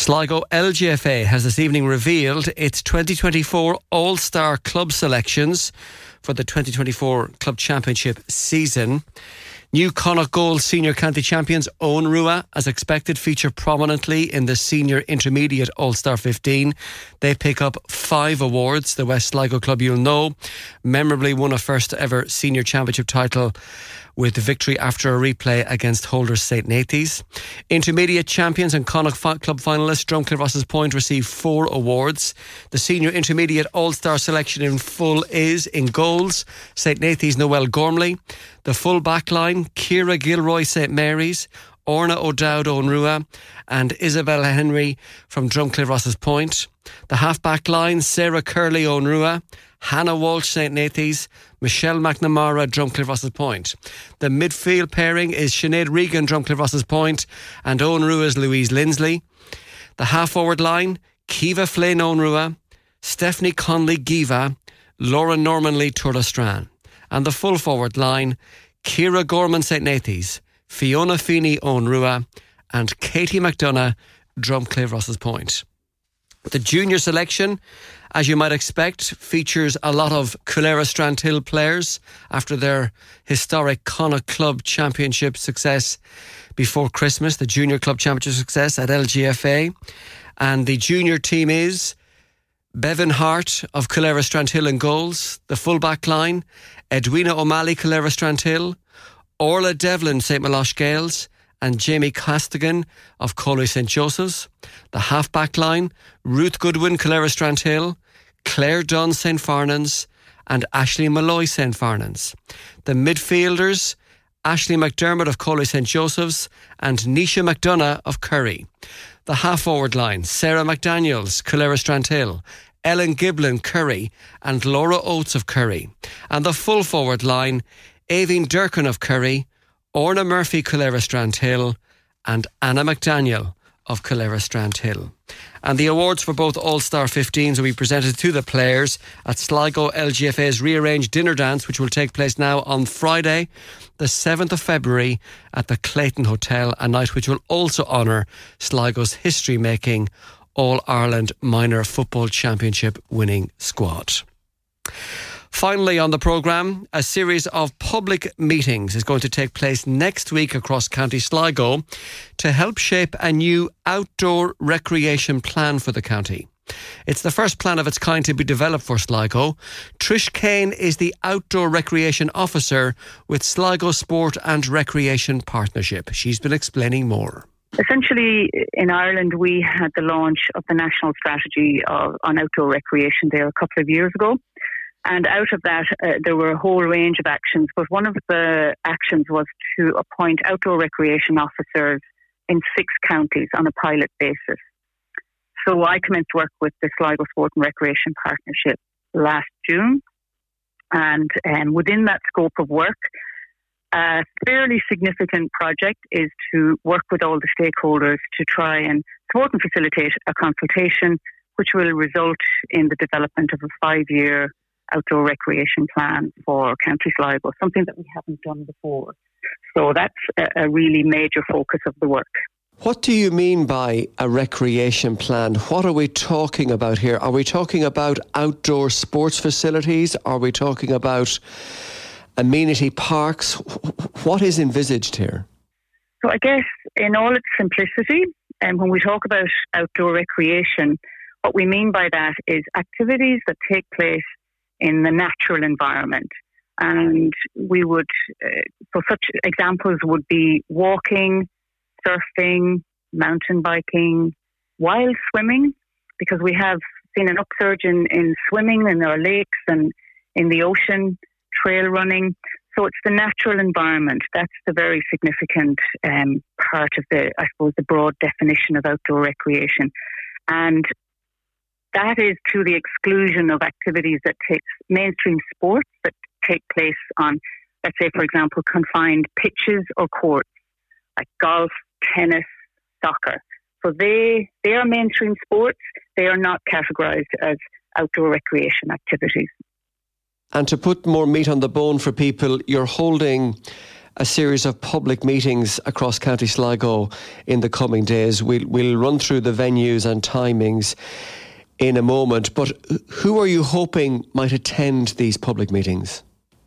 Sligo L G F A has this evening revealed its twenty twenty-four All-Star Club selections for the twenty twenty-four Club Championship season. New Connacht Gold Senior County Champions Owen Rua, as expected, feature prominently in the Senior Intermediate All-Star fifteen. They pick up five awards. The West Sligo club, you'll know, memorably won a first ever Senior Championship title with victory after a replay against holders Saint Nathan's. Intermediate champions and Connacht fi- Club finalists Drumcliff Ross's Point received four awards. The Senior Intermediate All-Star selection in full is, in goals, Saint Nathan's Noel Gormley. The full back line, Ciara Gilroy Saint Mary's, Orna O'Dowd Owen Rua and Isabella Henry from Drumcliff Ross's Point. The half-back line, Sarah Curley Owen Rua, Hannah Walsh Saint Nathan's, Michelle McNamara Drumcliff Ross's Point. The midfield pairing is Sinead Regan Drumcliff Ross's Point and Owen Rua's Louise Lindsley. The half-forward line, Kiva Flynn Owen Rua, Stephanie Conley Giva, Laura Normanley Turlastran. And the full forward line, Ciara Gorman Saint Nathan's, Fiona Feeney Owen Rua and Katie McDonough Drumcliff Ross's Point. The junior selection, as you might expect, features a lot of Coolera Strandhill players after their historic Connacht Club Championship success before Christmas, the Junior Club Championship success at L G F A. And the junior team is Bevan Hart of Coolera Strandhill in goals, the full-back line, Edwina O'Malley Coolera Strandhill, Orla Devlin Saint Melosh Gales and Jamie Castigan of Coley Saint Joseph's. The half-back line, Ruth Goodwin Coolera Strandhill, Claire Dunn Saint Farnans and Ashley Malloy Saint Farnans. The midfielders, Ashley McDermott of Coley Saint Joseph's and Nisha McDonough of Curry. The half-forward line, Sarah McDaniels Coolera Strandhill, Ellen Giblin Curry and Laura Oates of Curry. And the full forward line, Aoibhinn Durkin of Curry, Orna Murphy Coolera Strandhill and Anna McDaniel of Coolera Strandhill. And the awards for both All-Star fifteens will be presented to the players at Sligo L G F A's rearranged dinner dance, which will take place now on Friday, the seventh of February at the Clayton Hotel, a night which will also honour Sligo's history-making All-Ireland Minor Football Championship winning squad. Finally on the programme, a series of public meetings is going to take place next week across County Sligo to help shape a new outdoor recreation plan for the county. It's the first plan of its kind to be developed for Sligo. Trish Kane is the Outdoor Recreation Officer with Sligo Sport and Recreation Partnership. She's been explaining more.
Essentially, in Ireland, we had the launch of the national strategy of, on outdoor recreation there a couple of years ago. And out of that, uh, there were a whole range of actions. But one of the actions was to appoint outdoor recreation officers in six counties on a pilot basis. So I commenced work with the Sligo Sport and Recreation Partnership last June. And um, within that scope of work, a fairly significant project is to work with all the stakeholders to try and support and facilitate a consultation which will result in the development of a five-year outdoor recreation plan for County Sligo, something that we haven't done before. So that's a, a really major focus of the work.
What do you mean by a recreation plan? What are we talking about here? Are we talking about outdoor sports facilities? Are we talking about amenity parks? What is envisaged here?
So I guess in all its simplicity, and when we talk about outdoor recreation, what we mean by that is activities that take place in the natural environment. And we would, uh, so such examples would be walking, surfing, mountain biking, wild swimming, because we have seen an upsurge in, in swimming in our lakes and in the ocean, trail running. So it's the natural environment. That's the very significant um, part of the, I suppose, the broad definition of outdoor recreation. And that is to the exclusion of activities that take mainstream sports that take place on, let's say, for example, confined pitches or courts, like golf, tennis, soccer. So they they are mainstream sports. They are not categorised as outdoor recreation activities.
And to put more meat on the bone for people, you're holding a series of public meetings across County Sligo in the coming days. We'll, we'll run through the venues and timings in a moment, but who are you hoping might attend these public meetings?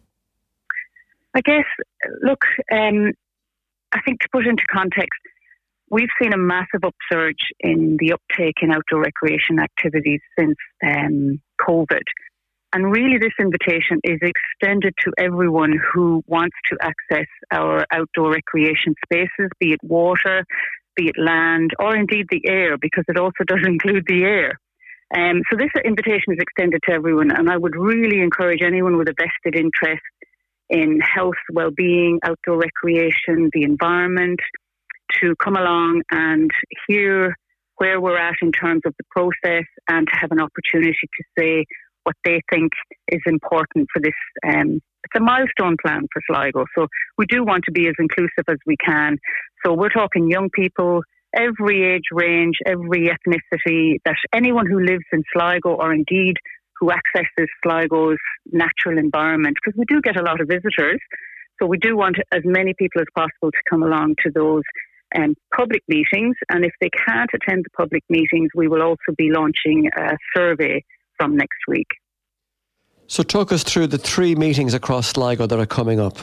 I guess, look, um, I think to put into context, we've seen a massive upsurge in the uptake in outdoor recreation activities since um, COVID. And really this invitation is extended to everyone who wants to access our outdoor recreation spaces, be it water, be it land, or indeed the air, because it also does include the air. Um, so this invitation is extended to everyone, and I would really encourage anyone with a vested interest in health, well-being, outdoor recreation, the environment, to come along and hear where we're at in terms of the process and to have an opportunity to say what they think is important for this. Um, it's a milestone plan for Sligo, so we do want to be as inclusive as we can. So we're talking young people, every age range, every ethnicity, that anyone who lives in Sligo or indeed who accesses Sligo's natural environment, because we do get a lot of visitors. So we do want as many people as possible to come along to those um, public meetings. And if they can't attend the public meetings, we will also be launching a survey from next week.
So talk us through the three meetings across Sligo that are coming up.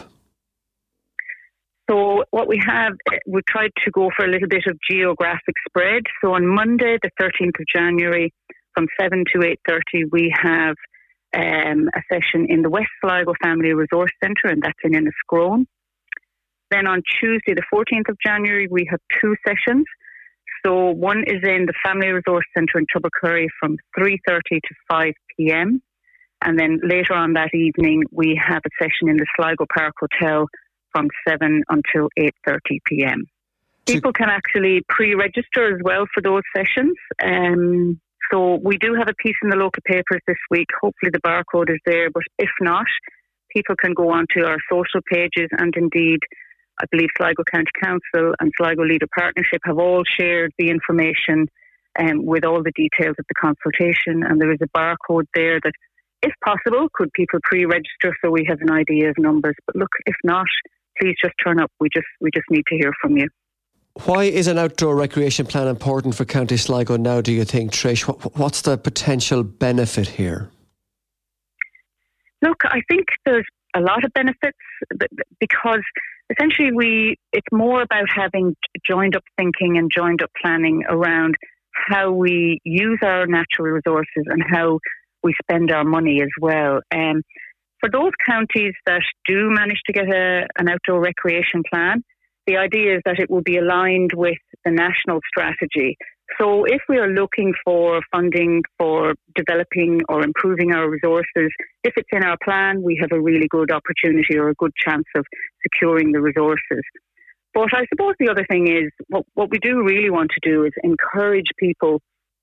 So what we have, we tried to go for a little bit of geographic spread. So on Monday, the thirteenth of January, from seven to eight thirty, we have um, a session in the West Sligo Family Resource Centre, and that's in Enniscrone. Then on Tuesday, the fourteenth of January, we have two sessions. So one is in the Family Resource Centre in Tubbercurry from three thirty to five p.m. And then later on that evening, we have a session in the Sligo Park Hotel from seven until eight thirty p.m. People can actually pre-register as well for those sessions. Um, so we do have a piece in the local papers this week. Hopefully the barcode is there, but if not, people can go onto our social pages, and indeed, I believe Sligo County Council and Sligo Leader Partnership have all shared the information um, with all the details of the consultation, and there is a barcode there that, if possible, could people pre-register so we have an idea of numbers. But look, if not, please just turn up. We just we just need to hear from you.
Why is an outdoor recreation plan important for County Sligo now, do you think, Trish? What's the potential benefit here?
Look, I think there's a lot of benefits because essentially we it's more about having joined up thinking and joined up planning around how we use our natural resources and how we spend our money as well. Um, for those counties that do manage to get a, an outdoor recreation plan, the idea is that it will be aligned with the national strategy. So if we are looking for funding for developing or improving our resources, if it's in our plan, we have a really good opportunity or a good chance of securing the resources. But I suppose the other thing is, what, what we do really want to do is encourage people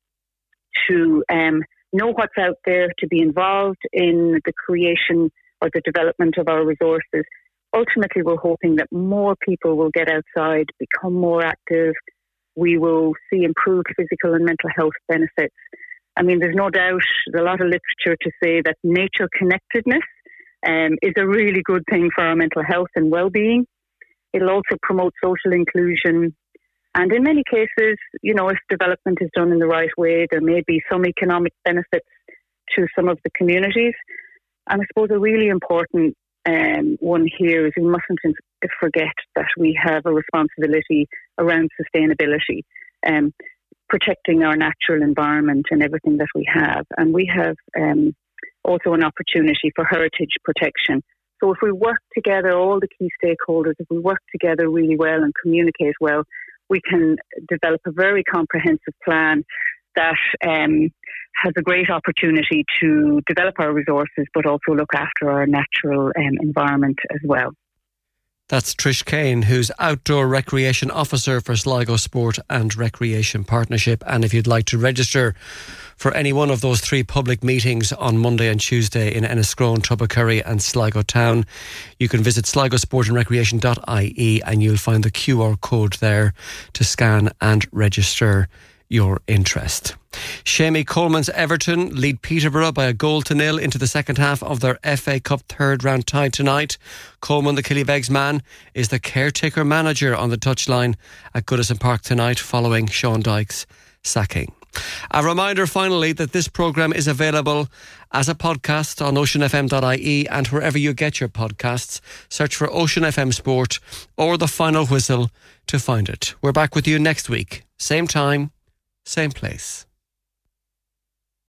to um, know what's out there, to be involved in the creation or the development of our resources. Ultimately, we're hoping that more people will get outside, become more active. We will see improved physical and mental health benefits. I mean, there's no doubt, there's a lot of literature to say that nature connectedness um, is a really good thing for our mental health and well-being. It'll also promote social inclusion. And in many cases, you know, if development is done in the right way, there may be some economic benefits to some of the communities. And I suppose a really important um, one here is we mustn't forget that we have a responsibility around sustainability, um, protecting our natural environment and everything that we have. And we have um, also an opportunity for heritage protection. So if we work together, all the key stakeholders, if we work together really well and communicate well, we can develop a very comprehensive plan that um, has a great opportunity to develop our resources, but also look after our natural um, environment as well.
That's Trish Kane, who's Outdoor Recreation Officer for Sligo Sport and Recreation Partnership. And if you'd like to register for any one of those three public meetings on Monday and Tuesday in Enniscrone, Tubbercurry and Sligo Town, you can visit sligo sport and recreation dot I E and you'll find the Q R code there to scan and register your interest. Shamie Coleman's Everton lead Peterborough by a goal to nil into the second half of their F A Cup third round tie tonight. Coleman, the Killybegs man, is the caretaker manager on the touchline at Goodison Park tonight following Sean Dyche's sacking. A reminder finally that this programme is available as a podcast on ocean f m dot I E and wherever you get your podcasts. Search for Ocean F M Sport or The Final Whistle to find it. We're back with you next week. Same time, same place.